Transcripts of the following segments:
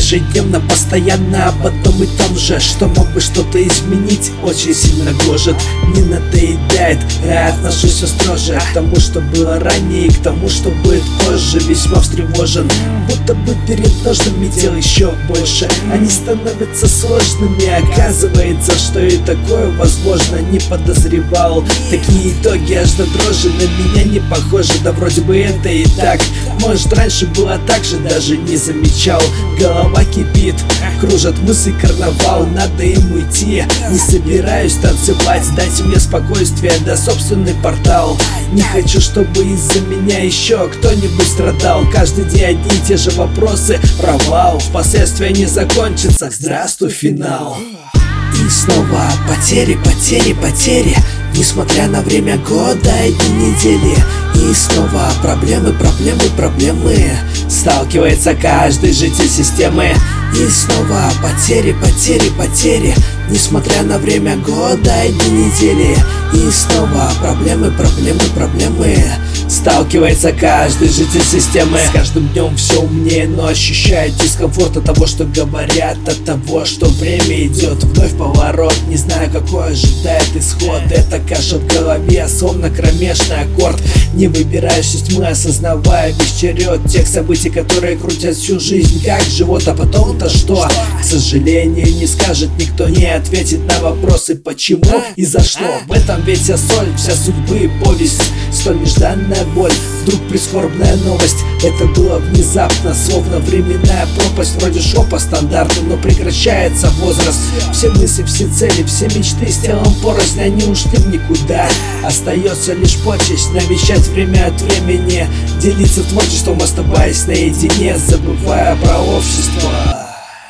ежедневно, постоянно об одном и том же. Что мог бы что-то изменить, очень сильно гложет. Не надоедает, я отношусь все строже к тому, что было ранее, и к тому, что будет позже. Весьма встревожен, будто бы перед ножными дел еще больше. Они становятся сложными, оказывается, что и такое возможно. Не подозревал такие итоги, аж до дрожи. На меня не похоже, да вроде бы это и так. Может, раньше было так же, даже не замечал. Голова кипит, кружат мысли, карнавал. Надо им уйти, не собираюсь танцевать. Дайте мне спокойствие, да собственный портал. Не хочу, чтобы из-за меня еще кто-нибудь страдал. Каждый день одни и те же вопросы, провал. Впоследствии не закончится, здравствуй, финал. И снова потери, потери, потери. Несмотря на время года и дни недели. И снова проблемы, проблемы, проблемы. Сталкивается каждый житель системы. И снова потери, потери, потери. Несмотря на время года и дни недели. И снова проблемы, проблемы, проблемы. Сталкивается каждый житель системы. С каждым днем все умнее, но ощущает дискомфорт от того, что говорят, от того, что время идет. Вновь поворот, не знаю, какой ожидает исход. Это каша в голове, словно кромешный аккорд. Не выбираешь из тьмы, осознавая весь черед тех событий, которые крутят всю жизнь как живот. А потом-то что? К сожалению, не скажет никто, не ответит на вопросы почему и за что. В этом ведь вся соль, вся судьбы и повесть. Столь нежданная боль, вдруг прискорбная новость. Это было внезапно, словно временная пропасть. Вроде шел по стандарту, но прекращается возраст. Все мысли, все цели, все мечты с телом порознь, они ушли в никуда. Остается лишь почесть, навещать время от времени, делиться творчеством, оставаясь наедине, забывая про общество.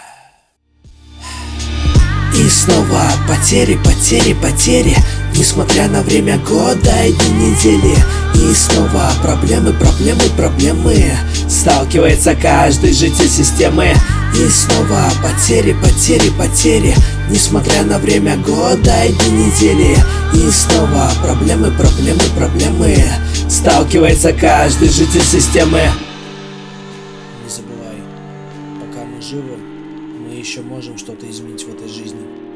И снова потери, потери, потери. Несмотря на время года и дни недели. И снова проблемы, проблемы, проблемы. Сталкивается каждый житель системы. И снова потери, потери, потери. Несмотря на время года и дни недели. И снова проблемы, проблемы, проблемы. Сталкивается каждый житель системы. Не забывай, пока мы живы, мы еще можем что-то изменить в этой жизни.